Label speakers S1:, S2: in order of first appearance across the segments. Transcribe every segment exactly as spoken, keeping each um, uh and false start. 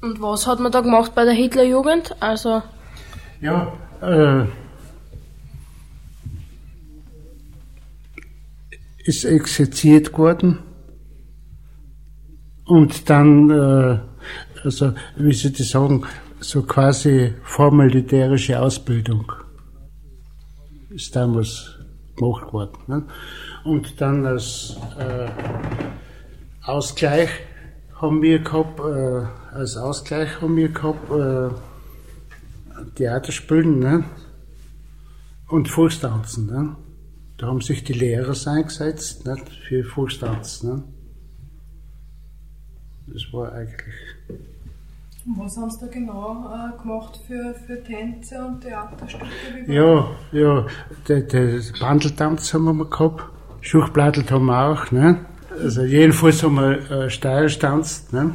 S1: Und was hat man da gemacht bei der Hitlerjugend? Also
S2: ja, äh, ist exerziert worden und dann, äh, also wie soll ich sagen, so quasi vormilitärische Ausbildung ist damals gemacht worden. Ne? Und dann als äh, Ausgleich haben wir gehabt, äh, als Ausgleich haben wir gehabt, äh, Theaterspielen, ne? Und Volkstanzen. Ne? Da haben sich die Lehrer eingesetzt, nicht? Für Volkstanz. Ne? Das war eigentlich.
S3: Und was haben Sie da genau äh, gemacht für, für Tänze und Theaterstücke?
S2: Ja, ja, den, den Bandeltanz haben wir gehabt, Schuchblattelt haben wir auch. Ne? Also jedenfalls haben wir äh, steirisch getanzt. Ne?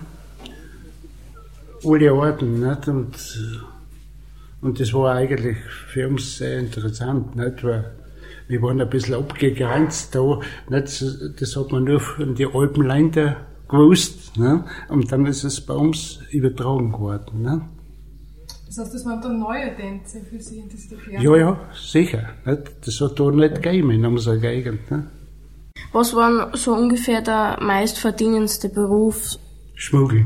S2: Alle Arten. Nicht? Und, und das war eigentlich für uns sehr interessant, nicht? Weil wir waren ein bisschen abgegrenzt da. Nicht? Das hat man nur von den Alpenländern gewusst. Ne? Und dann ist es bei uns übertragen worden. Ne?
S3: Das heißt, das waren dann neue Tänze für Sie in dieser Ferne?
S2: Ja, ja, sicher. Nicht? Das hat da nicht gegeben in unserer Gegend. Ne?
S1: Was war so ungefähr der meistverdienendste Beruf?
S2: Schmuggel.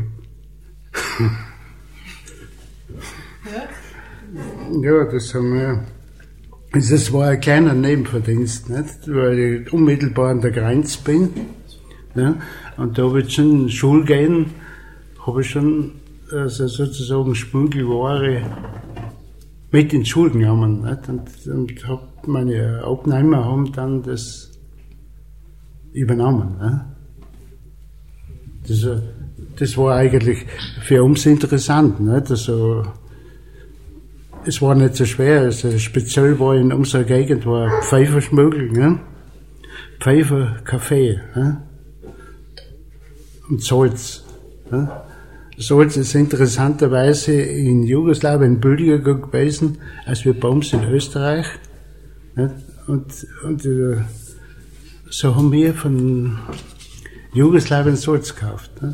S3: Ja?
S2: Ja, das haben wir. Das war ein kleiner Nebenverdienst, nicht? Weil ich unmittelbar an der Grenze bin. Ne? Und da habe ich schon in die Schule gehen, habe ich schon also sozusagen Schmuggelware mit in die Schule genommen. Nicht? Und, und hab meine Abnehmer haben dann das übernommen. Ne? Das, das war eigentlich für uns interessant. Nicht? Also, es war nicht so schwer. Also speziell war in unserer Gegend war Pfeiferschmuggel, ne? Pfeifer, Kaffee, ne? Und Salz. Ne? Salz ist interessanterweise in Jugoslawien billiger gewesen als wir bei uns in Österreich. Ne? Und, und äh, so haben wir von Jugoslawien Salz gekauft. Ne?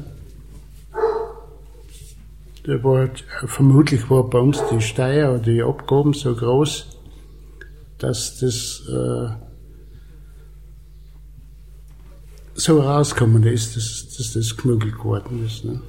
S2: Da war, vermutlich war bei uns die Steuer oder die Abgaben so groß, dass das äh, so rausgekommen ist, dass, dass das gemüggelt geworden ist. Ne?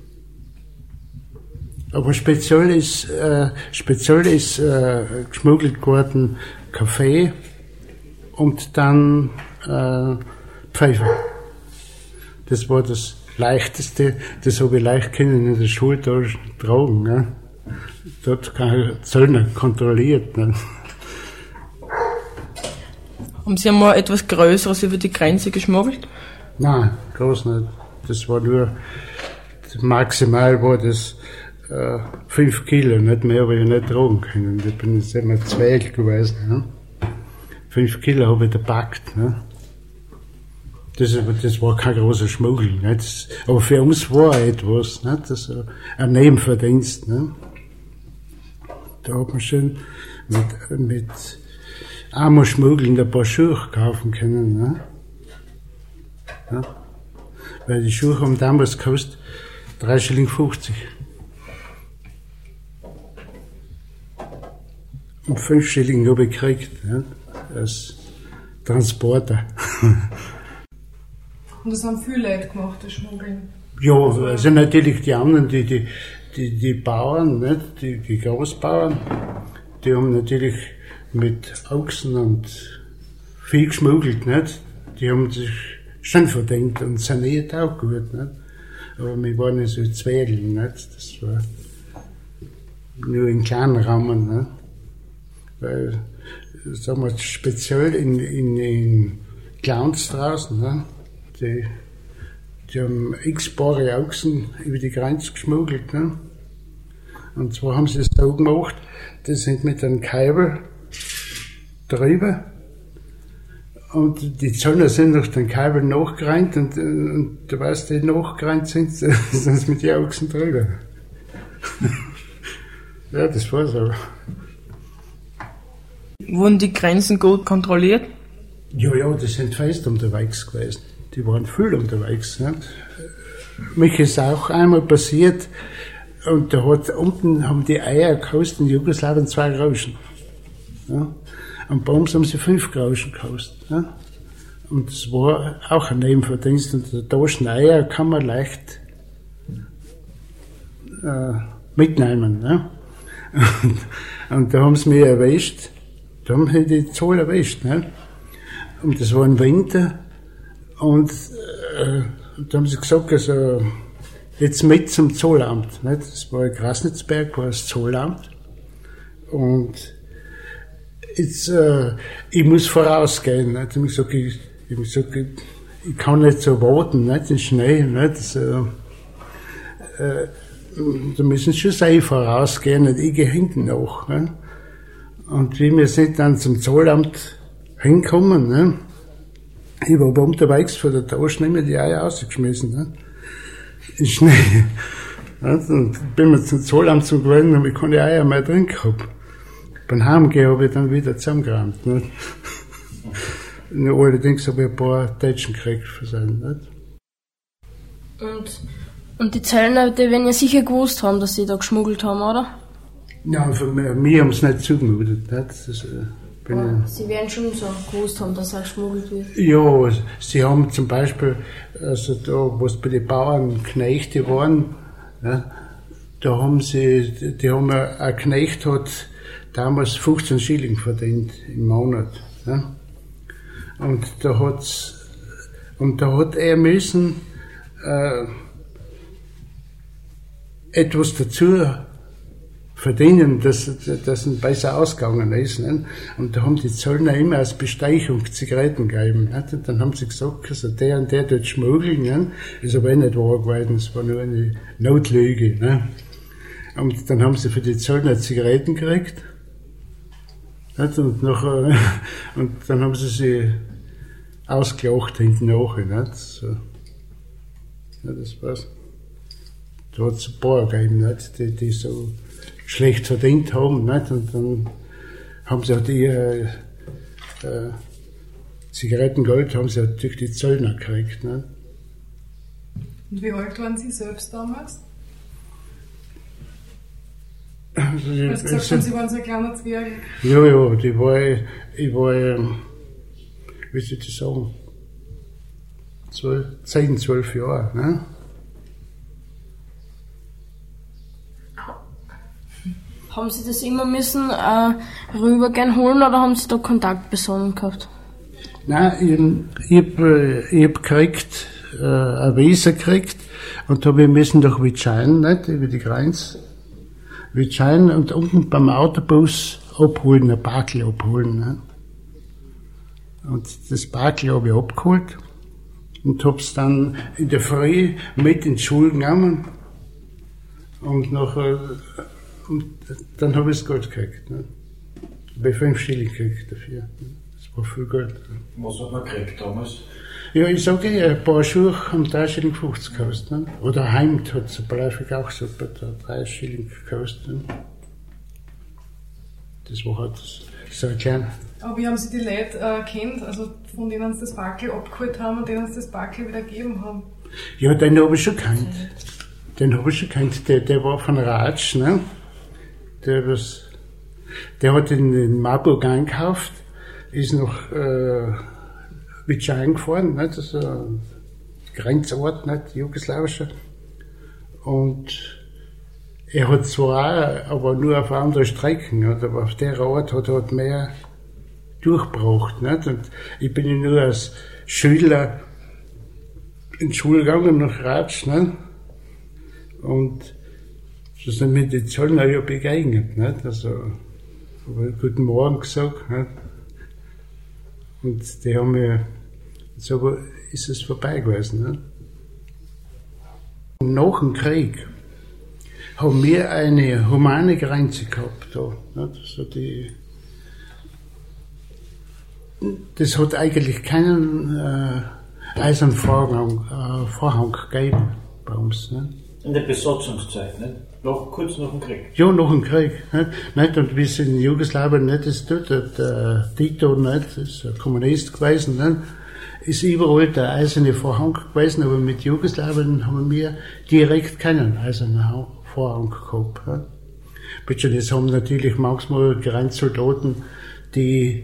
S2: Aber speziell ist, äh, speziell ist äh, geschmuggelt worden Kaffee und dann äh, Pfeife. Das war das Leichteste, das habe ich leicht können in der Schule da tragen. Ne? Dort kein Zöllner kontrolliert. Ne?
S4: Haben Sie einmal etwas Größeres über die Grenze geschmuggelt?
S2: Nein, groß nicht. Das war nur, maximal war das äh, fünf Kilo, nicht mehr habe ich nicht tragen können. Ich bin jetzt immer zwei gewesen. Ne? Fünf Kilo habe ich gepackt. Ne? Das, das war kein großer Schmuggel. Nicht? Das, aber für uns war etwas, nicht? Das war ein Nebenverdienst. Nicht? Da hat man schon mit, mit einmal schmuggeln ein paar Schuhe kaufen können. Nicht? Ja? Weil die Schuhe haben damals gekostet drei Schilling fünfzig. Und fünf Schilling habe ich gekriegt, ja? Als Transporter.
S3: Und das haben viele Leute gemacht, das Schmuggeln?
S2: Ja, also natürlich die anderen, die, die, die, die Bauern, nicht? Die, die Großbauern, die haben natürlich mit Ochsen und Vieh geschmuggelt, nicht? Die haben sich schon verdient und saniert auch gut, nicht? Aber wir waren nicht so Zwergel, nicht? Das war nur in kleinen Rahmen, nicht? Weil, sagen wir, speziell in, in, in Clowns draußen, ne? Die, die haben x-bare Ochsen über die Grenze geschmuggelt. Ne? Und zwar haben sie es so gemacht, die sind mit einem Kabel drüber und die Zöllner sind durch den Kabel nachgerannt und, und du weißt, die nachgerannt sind, sind sie mit den Ochsen drüber. Ja, das war so.
S4: Wurden die Grenzen gut kontrolliert?
S2: Ja, ja, die sind fest unterwegs gewesen. Die waren viel unterwegs. Nicht? Mich ist auch einmal passiert, Und da hat, unten haben die Eier gekostet in Jugoslawien zwei Groschen. Ja. Und bei uns haben sie fünf Groschen gekostet. Ja. Und das war auch ein Nebenverdienst. Und der Taschen Eier kann man leicht äh, mitnehmen. Ja. Und, und da haben sie mich erwischt. Da haben sie die Zoll erwischt. Ne? Und das war im Winter. Und äh, da haben sie gesagt, also jetzt mit zum Zollamt. Nicht? Das war in Grasnitzberg, war das Zollamt. Und jetzt, äh, ich muss vorausgehen. Nicht? Ich habe gesagt, ich, ich, hab gesagt, ich, ich kann nicht so warten, nicht? Den Schnee. Nicht? Das, äh, äh, da müssen schon sie vorausgehen, nicht? Ich gehe hinten nach. Nicht? Und wie wir sind dann zum Zollamt hinkommen, nicht? Ich war aber unterwegs vor der Tasche, nicht mehr die Eier rausgeschmissen. Nicht? In Schnee. Und bin mir zum Zollamt zum gewesen, habe ich keine Eier mehr drin gehabt. Beim Heimgehen habe ich dann wieder zusammengerannt. Nicht? Nur allerdings habe ich ein paar Tätschen gekriegt für sein. Nicht?
S1: Und, und die Zöllner, die werden ja sicher gewusst haben, dass sie da geschmuggelt haben, oder?
S2: Ja, für mich, mir haben sie nicht zugemutet. Nicht? Das, äh, bin
S1: ja, sie werden schon so gewusst haben, dass er geschmuggelt wird.
S2: Ja, sie haben zum Beispiel, also da, was bei den Bauern Knechte waren, ja, da haben sie, die haben, ein Knecht hat damals fünfzehn Schilling verdient im Monat. Ja. Und da hat's, und da hat er müssen, äh, etwas dazu verdienen, dass, dass ein besser ausgegangen ist. Nicht? Und da haben die Zöllner immer als Bestechung Zigaretten gegeben. Nicht? Und dann haben sie gesagt, also der und der dort schmuggeln. Nicht? Ist aber eh nicht wahr gewesen, es war nur eine Notlüge. Nicht? Und dann haben sie für die Zöllner Zigaretten gekriegt. Nicht? Und, nachher, und dann haben sie sie ausgelacht hinten nachher. Nicht? So. Ja, das war's. Da hat es ein paar gegeben, nicht? Die, die so schlecht verdient haben, nicht? Und dann haben sie halt ihr äh, Zigarettengeld haben sie halt durch die Zöllner gekriegt. Nicht?
S3: Und wie alt waren Sie selbst damals?
S2: Also,
S3: du hast gesagt,
S2: also,
S3: Sie waren so ein kleiner Zwerg.
S2: Ja, ja, die war, ich war, ähm, wie soll ich das sagen, zwölf, zehn, zwölf Jahre. Ne?
S1: Haben Sie das immer müssen äh, rübergehen holen oder haben Sie da Kontaktpersonen gehabt?
S2: Nein, ich, ich habe ich hab gekriegt, äh, ein Visa gekriegt und da habe ich müssen durch Witschein, nicht, über die Grenze, Witschein und unten beim Autobus abholen, ein Barkel abholen. Nicht? Und das Barkel habe ich abgeholt und habe es dann in der Früh mit in die Schule genommen und nachher Und dann habe ich das Geld gekriegt. Ne? Ich habe fünf Schilling gekriegt dafür. Das war viel Geld.
S5: Was hat man gekriegt damals?
S2: Ja, ich sage eh, ein paar Schuhe haben drei Schilling fünfzig gekostet. Ne? Oder ein Hemd hat es bläufig auch so bei drei Schilling gekostet. Ne? Das war halt so ein kleiner.
S3: Aber wie haben Sie die Leute äh, kennt, also von denen Sie das Backel abgeholt haben und denen Sie das Backel wieder gegeben haben?
S2: Ja, den habe ich schon gekannt. Den habe ich schon gekannt. Der, der war von Ratsch, ne? Der, was, der hat in, in Marburg einkauft, ist nach äh, Witschein gefahren, nicht? Das ist ein Grenzort, nicht? Jugoslawischer. Und er hat zwar, aber nur auf andere Strecken, nicht? Aber auf der Art hat er halt mehr durchgebracht. Nicht? Und ich bin ja nur als Schüler in die Schule gegangen nach Ratsch. Nicht? Und so sind mir die Zöllner ja begegnet. Nicht? Also, habe guten Morgen gesagt. Nicht? Und die haben mir, so ist es vorbei gewesen. Nicht? Nach dem Krieg haben wir eine humane Grenze gehabt. Da, nicht? So die, das hat eigentlich keinen äh, eisernen Vorhang, äh, Vorhang gegeben bei uns. Nicht?
S5: In der Besatzungszeit, nicht? Noch, kurz nach dem Krieg?
S2: Ja, nach dem Krieg. Nicht? Nicht? Und wie es in Jugoslawien nicht ist, dort, der Tito nicht, ist ein Kommunist gewesen, nicht? Ist überall der eiserne Vorhang gewesen, aber mit Jugoslawien haben wir direkt keinen eisernen Vorrang gehabt. Ja. Bitte, das haben natürlich manchmal Grenzsoldaten, die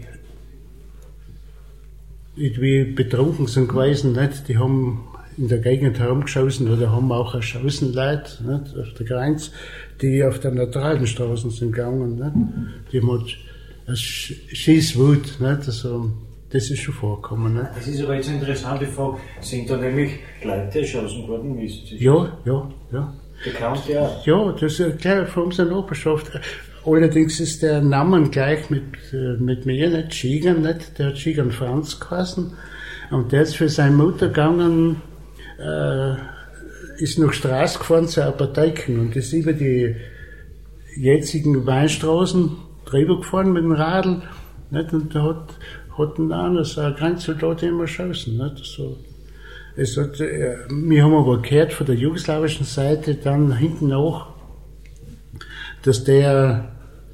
S2: irgendwie betrunken sind gewesen, nicht? Die haben in der Gegend herumgeschossen oder haben auch erschossen Leute, nicht? Auf der Grenze, die auf der neutralen Straßen sind gegangen, nicht? Die haben halt Schießwut, nicht? Also, das ist schon vorgekommen, nicht?
S5: Das ist aber jetzt eine interessante Frage. Sind da nämlich Leute erschossen worden? Wie ist das?
S2: Ja, ja, ja.
S5: Bekannt, ja.
S2: Ja, das ist gleich von unserer Nachbarschaft. Allerdings ist der Name gleich mit, mit mir, nicht? Schiegern, nicht? Der hat Schiegern Franz geheißen. Und der ist für seine Mutter gegangen, äh, ist nach Straße gefahren zu Apotheken und ist über die jetzigen Weinstraßen drüber gefahren mit dem Radl, nicht? Und da hat, hat ein anderes, ein Grenzsoldat immer erschossen, nicht? So. Es hat, äh, wir haben aber gehört von der jugoslawischen Seite dann hinten nach, dass der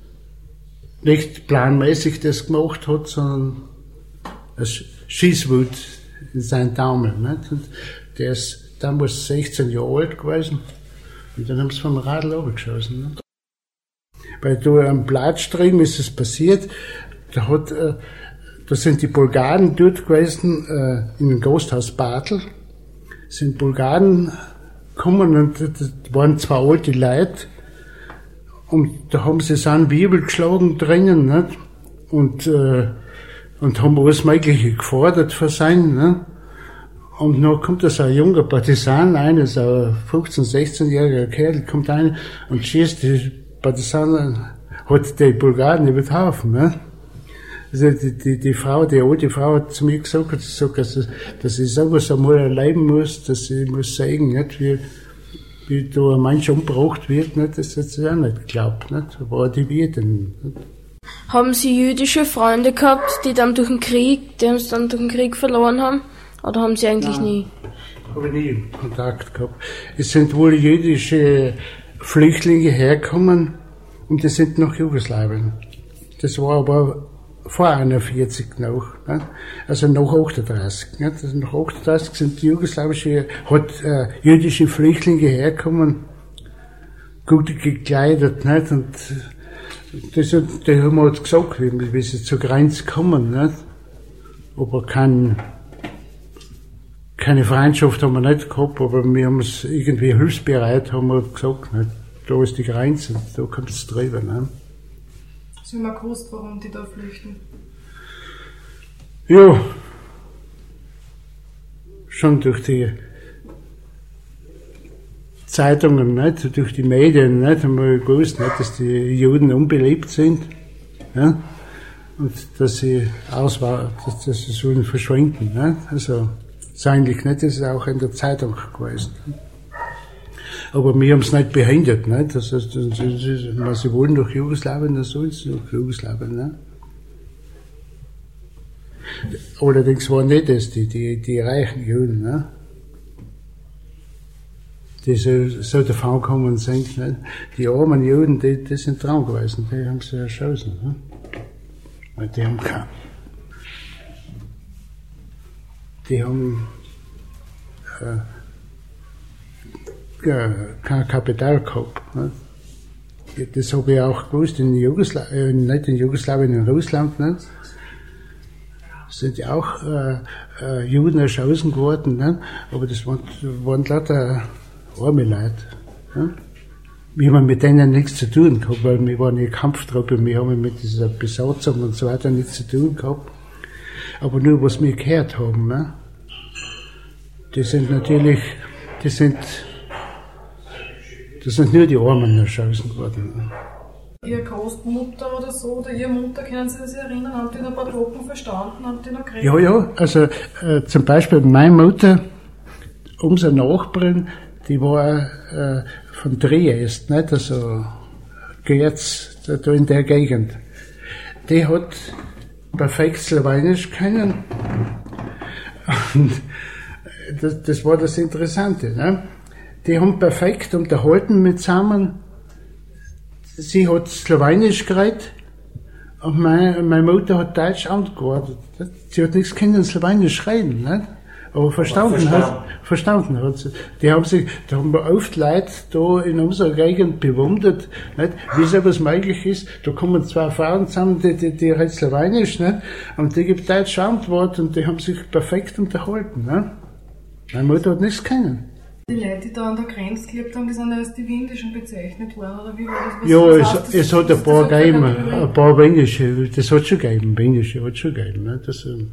S2: nicht planmäßig das gemacht hat, sondern es Schießwut in seinen Daumen. Nicht? Und der ist damals sechzehn Jahre alt gewesen und dann haben sie vom Radl runtergeschossen. Nicht? Weil da am Platz drüben ist es passiert, da hat, äh, da sind die Bulgaren dort gewesen, äh, in dem Gasthaus Bartel, sind Bulgaren gekommen und das waren zwei alte Leute und da haben sie seine Bibel geschlagen drinnen, nicht? Und, äh, und haben alles Mögliche gefordert für sein, ne? Und dann kommt da so ein junger Partisan rein, so ein fünfzehn-, sechzehnjähriger Kerl, kommt rein und schießt die Partisanen, hat die Bulgaren über den Haufen, ne? Also die, die, die Frau, die alte Frau hat zu mir gesagt, hat gesagt, dass, dass ich sowas einmal erleben muss, dass ich muss sagen, nicht, wie, wie da ein Mensch umgebracht wird, nicht, das hat sie auch nicht geglaubt, nicht, war die Wirtin. Nicht.
S1: Haben Sie jüdische Freunde gehabt, die dann durch den Krieg, die uns dann durch den Krieg verloren haben? Oder haben Sie eigentlich
S2: Nein,
S1: nie?
S2: habe ich nie Kontakt gehabt. Es sind wohl jüdische Flüchtlinge hergekommen und die sind nach Jugoslawien. Das war aber vor einundvierzig noch, ne? Also nach achtunddreißig. Ne? Also nach achtunddreißig sind die jugoslawische, hat äh, jüdische Flüchtlinge hergekommen, gut gekleidet, nicht? Und das, die haben halt gesagt, wie, wie sie zur Grenze kommen, nicht? Aber kein, keine Freundschaft haben wir nicht gehabt, aber wir haben es irgendwie hilfsbereit, haben wir gesagt, nicht? Da ist die Grenze, da kommst du drüber, ne?
S3: Sie haben auch gewusst, warum die da flüchten?
S2: Ja, schon durch die Zeitungen, nicht? Durch die Medien, nicht? Haben wir gewusst, nicht? Dass die Juden unbeliebt sind, ja? Und dass sie auswar, dass, dass sie sollen verschwinden, nicht? Also, das ist eigentlich nicht, das ist auch in der Zeitung gewesen. Aber wir haben es nicht behindert, nicht? Das heißt, wenn sie wollen nach Jugoslawien, dann sollen sie nach Jugoslawien, ne? Allerdings waren nicht das die, die, die reichen Juden, ne? Die so, so davon gekommen sind, nicht? Die armen Juden, die, die sind dran gewesen, die haben sie erschossen, ne? Weil die haben kein, die haben, äh, Ja, kein Kapital gehabt. Nicht? Das habe ich auch gewusst, in Jugoslawien, nicht in Jugoslawien, in Russland, nicht? Sind ja auch äh, äh, Juden erschossen geworden, nicht? Aber das waren, waren lauter arme Leute. Nicht? Wir haben mit denen nichts zu tun gehabt, weil wir waren eine Kampftruppe, wir haben mit dieser Besatzung und so weiter nichts zu tun gehabt. Aber nur was wir gehört haben, nicht? Die sind natürlich, die sind Das sind nur die Armen erschossen worden.
S3: Ihre Großmutter oder so, oder Ihre Mutter, können Sie sich erinnern, haben die noch ein paar Truppen verstanden, haben die noch geredet?
S2: Ja, ja, also äh, zum Beispiel meine Mutter, unsere Nachbarin, die war äh, von Triest, nicht? Also Graz, da, da in der Gegend. Die hat perfekt Slowenisch können. Und das, das war das Interessante, ne? Die haben perfekt unterhalten mit zusammen. Sie hat Slowenisch geredet und meine, meine Mutter hat Deutsch antwortet. Sie hat nichts können Slowenisch reden, nicht? Aber verstanden,
S5: verstanden.
S2: hat, verstanden hat sie. Die haben sich, da haben wir oft Leute da in unserer Gegend bewundert, nicht? Wie sowas möglich ist. Da kommen zwei Frauen zusammen, die, die, die reden Slowenisch, nicht? Und die gibt deutsche Antwort und die haben sich perfekt unterhalten, nicht? Meine Mutter hat nichts kennen.
S3: Die Leute, die da an der Grenze gelebt haben, die sind als die Windischen bezeichnet worden, oder wie war das? Was,
S2: Ja,
S3: was
S2: es,
S3: heißt das?
S2: es hat ein
S3: Ist
S2: paar
S3: das so
S2: gegeben,
S3: Kategorie?
S2: ein paar Windische, das hat schon gegeben, Windische hat schon gegeben, nicht? Das ähm,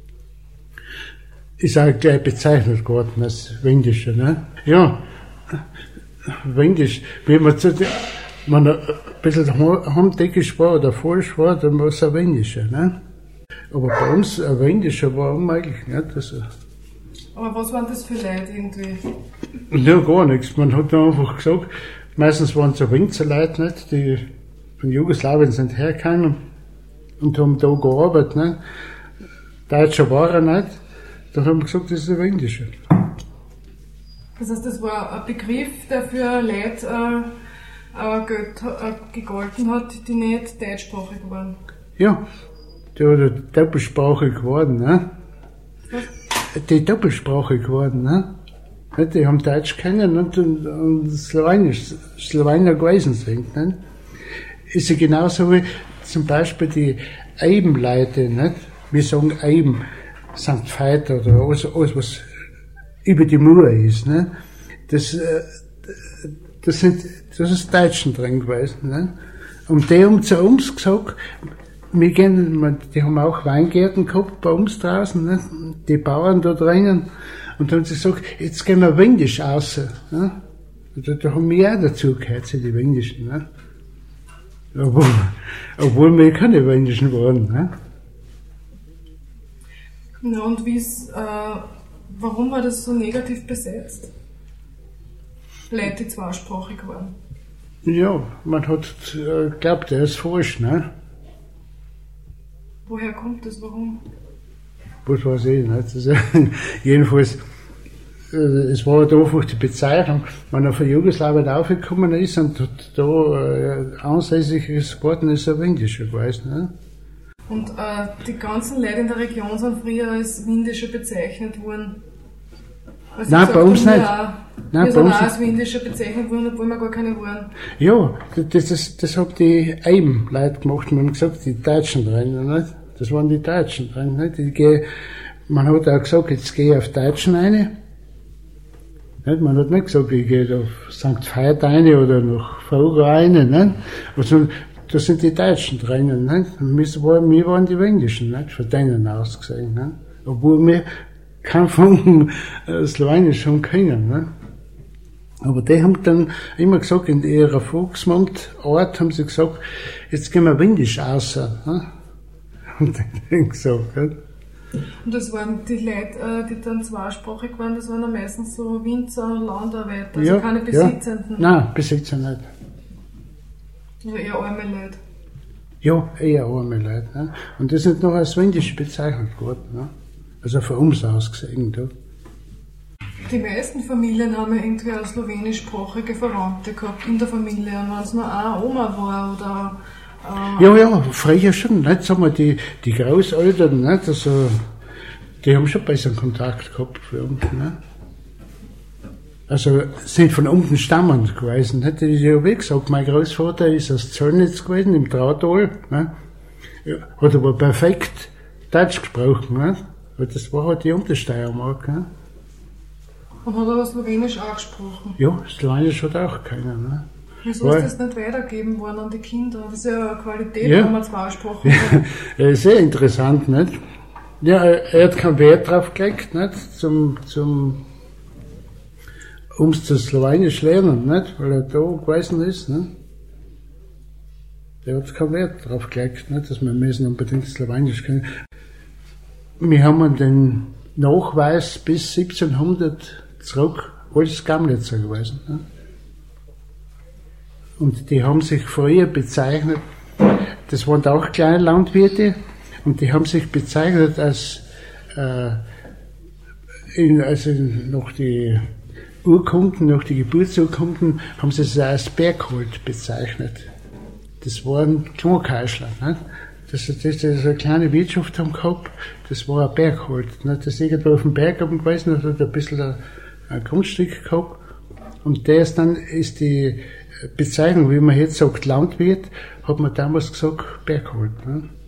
S2: ist auch gleich bezeichnet worden als Windische, ne? Ja, Windisch, wenn man zu, man ein bisschen heimdeckisch war oder falsch war, dann war es ein Windischer, ne? Aber bei uns ein Windischer war unmöglich, nicht? Also,
S3: Aber was waren das für Leute irgendwie?
S2: ja, gar nichts. Man hat dann einfach gesagt, meistens waren es so Winzerleute, nicht, die von Jugoslawien sind hergekommen und haben da gearbeitet, nicht. Deutscher war er nicht. Dann haben wir gesagt, das ist ein Windischer.
S3: Das heißt, das war ein Begriff, der für Leute äh, äh, Geld, äh, gegolten hat, die nicht deutschsprachig waren.
S2: Ja, die hat doppelsprachig geworden, ne? Die doppelsprachig geworden, ne? Die haben Deutsch kennen und, und, und Slowenisch, Slowener gewesen sind, ne? Ist ja genauso wie zum Beispiel die Eibenleute, nicht? Wir sagen Eiben, Sankt Veit oder alles, alles, was über die Mauer ist, ne? Das, äh, das sind, das ist Deutschen drin gewesen, ne? Und die haben zu uns gesagt, wir gehen, die haben auch Weingärten gehabt bei uns draußen, ne? Die Bauern da drinnen. Und dann haben sie gesagt, jetzt gehen wir Windisch raus, ne? Und da, da haben wir auch dazu gehört, die Windischen, ne? Obwohl, obwohl wir keine Windischen waren, ne?
S3: Na, und wie's, äh, warum war das so negativ besetzt? Leute, die zweisprachig waren.
S2: Ja, man hat äh, glaubt, der ist falsch, ne?
S3: Woher kommt das? Warum?
S2: Was weiß ich nicht. Also, jedenfalls, äh, es war halt einfach die Bezeichnung, wenn er von Jugoslawien aufgekommen ist und da äh, ansässig ist worden, ist er Windischer gewesen, ne?
S3: Und äh, die ganzen Leute in der Region sind früher als Windische bezeichnet worden. Also
S2: Nein,
S3: ich
S2: bei
S3: sag,
S2: uns
S3: wir
S2: nicht.
S3: Auch,
S2: Nein,
S3: wir
S2: bei
S3: sind
S2: uns
S3: auch als Windische bezeichnet worden, obwohl wir gar keine waren.
S2: Ja, das, das, das haben die Eiben-Leute gemacht. Wir haben gesagt, die Deutschen drin, nicht? Das waren die Deutschen drin, nicht? Die gehen, man hat auch gesagt, jetzt gehe ich auf Deutschen rein. Nicht? Man hat nicht gesagt, ich gehe auf Sankt Veit rein oder nach Vogel rein, nicht? Also, da sind die Deutschen drinnen, nicht? Wir waren, wir waren die Windischen, nicht? Von denen aus gesehen, nicht? Obwohl wir kein von äh, Slowenisch haben können, nicht? Aber die haben dann immer gesagt, in ihrer Volksmundart haben sie gesagt, jetzt gehen wir Windisch raus, nicht? Und dann gesagt, nicht?
S3: Und das waren die Leute, die dann zweisprachig waren, das waren dann meistens so Winzer und Landarbeiter, also
S2: Ja,
S3: keine Besitzenden.
S2: Ja. Nein, Besitzer nicht.
S3: Also eher arme Leute.
S2: Ja, eher arme Leute. Ne? Und das ist noch als Windisch bezeichnet worden. Ne? Also von uns aus gesehen. Da.
S3: Die meisten Familien haben ja irgendwie eine slowenischsprachige Verwandte gehabt in der Familie. Und wenn es nur eine Oma war oder... Äh
S2: Ja, ja, früher schon. Nicht? Sagen wir, die, die Großeltern, nicht? Also, die haben schon besseren Kontakt gehabt für uns. Ne? Also, sind von unten stammend gewesen. Nicht? Ich habe ja gesagt, mein Großvater ist aus Zöllnitz gewesen, im Trautal. Ne? Ja, hat aber perfekt Deutsch gesprochen. Nicht? Weil das war halt die Untersteiermark. Ne?
S3: Und hat aber Slowenisch auch gesprochen.
S2: Ja, Slowenisch hat auch keiner. Ne?
S3: Wieso
S2: Weil-
S3: ist das nicht weitergegeben worden an die Kinder? Das ist ja eine Qualität,
S2: Ja.
S3: wenn man zweisprachig hat.
S2: Ja, sehr interessant, nicht? Ja, er er hat keinen Wert drauf gelegt, nicht? Zum, zum, ums zu Slowenisch lernen, nicht? Weil er da gewesen ist, nicht? Der hat keinen Wert drauf gelegt, nicht? Dass wir müssen unbedingt Slowenisch können. Wir haben den Nachweis bis siebzehnhundert zurück, alles Gamletzer gewesen, nicht? Und die haben sich früher bezeichnet, das waren auch kleine Landwirte, und die haben sich bezeichnet als, äh, in, also noch die Urkunden, noch die Geburtsurkunden, haben sie sich als Berghold bezeichnet. Das waren Kleinkeischler, ne? dass sie das, das eine kleine Wirtschaft haben gehabt, das war ein Bergholt. Ne? Das ist irgendwo auf dem Berg oben gewesen und hat ein bisschen ein, ein Grundstück gehabt. Und der ist dann, ist die Bezeichnung, wie man jetzt sagt, Landwirt, hat man damals gesagt, Bergholt. Ne?